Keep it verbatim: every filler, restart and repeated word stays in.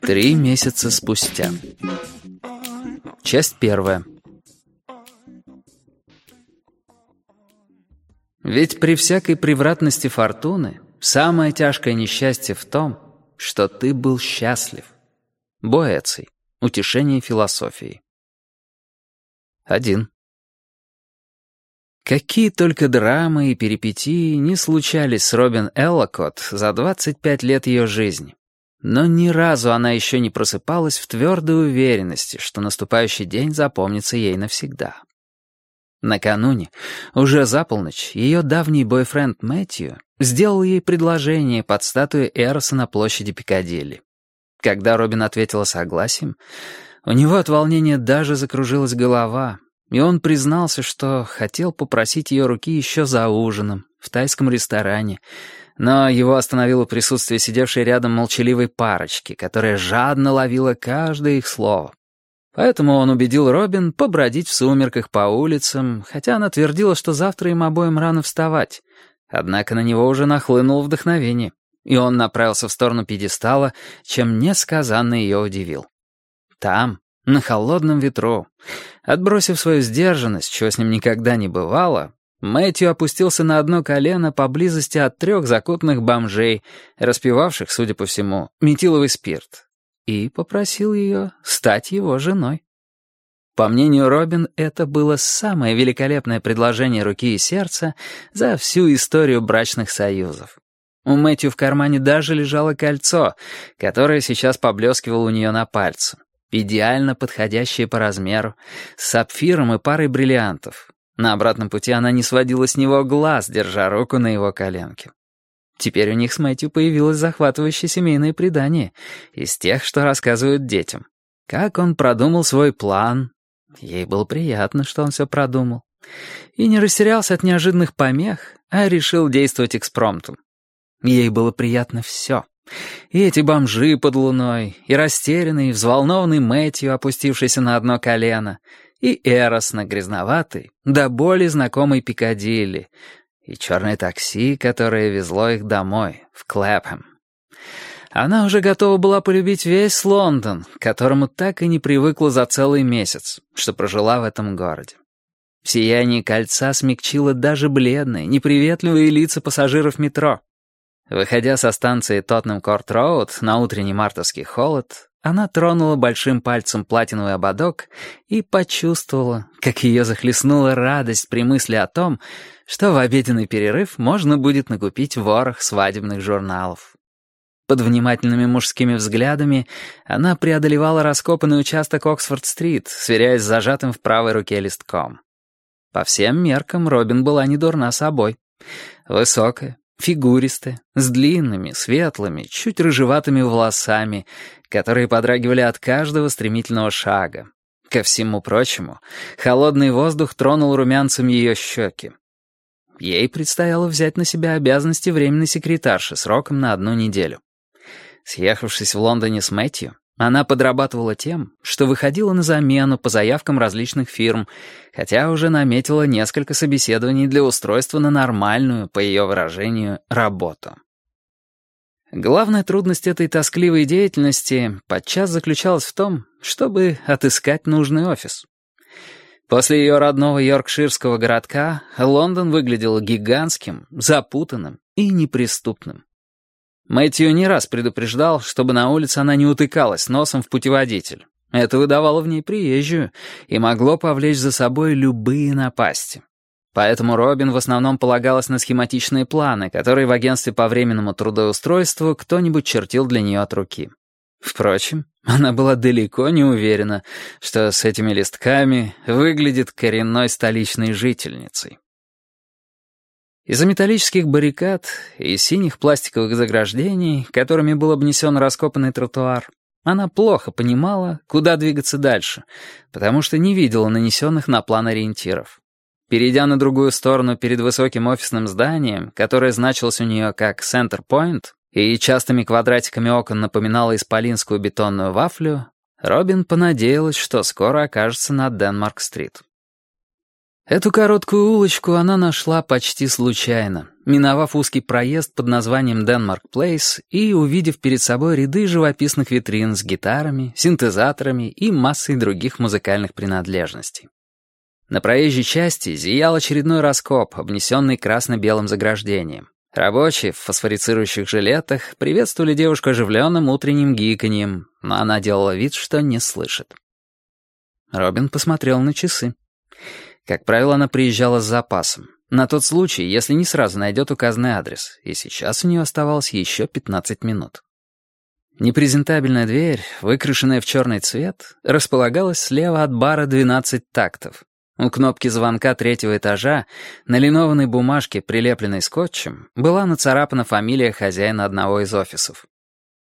Три месяца спустя. Часть первая. Ведь при всякой превратности фортуны самое тяжкое несчастье в том, что ты был счастлив. Боэций. Утешение философии. Один. Какие только драмы и перипетии не случались с Робин Эллокотт за двадцать пять лет ее жизни. Но ни разу она еще не просыпалась в твердой уверенности, что наступающий день запомнится ей навсегда. Накануне, уже за полночь, ее давний бойфренд Мэтью сделал ей предложение под статуей Эроса на площади Пиккадилли. Когда Робин ответила согласием, у него от волнения даже закружилась голова, и он признался, что хотел попросить ее руки еще за ужином, в тайском ресторане, но его остановило присутствие сидевшей рядом молчаливой парочки, которая жадно ловила каждое их слово. Поэтому он убедил Робин побродить в сумерках по улицам, хотя она твердила, что завтра им обоим рано вставать. Однако на него уже нахлынуло вдохновение, и он направился в сторону пьедестала, чем несказанно ее удивил. Там, на холодном ветру, отбросив свою сдержанность, чего с ним никогда не бывало, Мэтью опустился на одно колено поблизости от трех закутанных бомжей, распивавших, судя по всему, метиловый спирт, и попросил ее стать его женой. По мнению Робин, это было самое великолепное предложение руки и сердца за всю историю брачных союзов. У Мэтью в кармане даже лежало кольцо, которое сейчас поблескивало у нее на пальце, идеально подходящее по размеру, с сапфиром и парой бриллиантов. На обратном пути она не сводила с него глаз, держа руку на его коленке. Теперь у них с Мэтью появилось захватывающее семейное предание из тех, что рассказывают детям. Как он продумал свой план. Ей было приятно, что он все продумал. И не растерялся от неожиданных помех, а решил действовать экспромтом. Ей было приятно все. И эти бомжи под луной, и растерянный, и взволнованный Мэтью, опустившийся на одно колено, и Эрос на грязноватый, до боли знакомый Пиккадилли, и черное такси, которое везло их домой, в Клэпхэм. Она уже готова была полюбить весь Лондон, к которому так и не привыкла за целый месяц, что прожила в этом городе. Сияние кольца смягчило даже бледные, неприветливые лица пассажиров метро. Выходя со станции Тоттенхэм-Корт-Роуд на утренний мартовский холод, она тронула большим пальцем платиновый ободок и почувствовала, как ее захлестнула радость при мысли о том, что в обеденный перерыв можно будет накупить ворох свадебных журналов. Под внимательными мужскими взглядами она преодолевала раскопанный участок Оксфорд-стрит, сверяясь с зажатым в правой руке листком. По всем меркам Робин была не дурна собой. Высокая, фигуристая, с длинными, светлыми, чуть рыжеватыми волосами, которые подрагивали от каждого стремительного шага. Ко всему прочему, холодный воздух тронул румянцем ее щеки. Ей предстояло взять на себя обязанности временной секретарши сроком на одну неделю. Съехавшись в Лондоне с Мэтью, она подрабатывала тем, что выходила на замену по заявкам различных фирм, хотя уже наметила несколько собеседований для устройства на нормальную, по ее выражению, работу. Главная трудность этой тоскливой деятельности подчас заключалась в том, чтобы отыскать нужный офис. После ее родного йоркширского городка Лондон выглядел гигантским, запутанным и неприступным. Мэтью не раз предупреждал, чтобы на улице она не утыкалась носом в путеводитель. Это выдавало в ней приезжую и могло повлечь за собой любые напасти. Поэтому Робин в основном полагалась на схематичные планы, которые в агентстве по временному трудоустройству кто-нибудь чертил для нее от руки. Впрочем, она была далеко не уверена, что с этими листками выглядит коренной столичной жительницей. Из-за металлических баррикад и синих пластиковых заграждений, которыми был обнесен раскопанный тротуар, она плохо понимала, куда двигаться дальше, потому что не видела нанесенных на план ориентиров. Перейдя на другую сторону перед высоким офисным зданием, которое значилось у нее как «Центр Пойнт» и частыми квадратиками окон напоминало исполинскую бетонную вафлю, Робин понадеялась, что скоро окажется на Денмарк-стрит. Эту короткую улочку она нашла почти случайно, Миновав узкий проезд под названием Денмарк Плейс и увидев перед собой ряды живописных витрин с гитарами, синтезаторами и массой других музыкальных принадлежностей. На проезжей части зиял очередной раскоп, обнесенный красно-белым заграждением. Рабочие в фосфорицирующих жилетах приветствовали девушку оживленным утренним гиканьем, но она делала вид, что не слышит. Робин посмотрел на часы. Как правило, она приезжала с запасом. На тот случай, если не сразу найдет указанный адрес, и сейчас у нее оставалось еще пятнадцать минут. Непрезентабельная дверь, выкрашенная в черный цвет, располагалась слева от бара двенадцать тактов. У кнопки звонка третьего этажа на линованной бумажке, прилепленной скотчем, была нацарапана фамилия хозяина одного из офисов.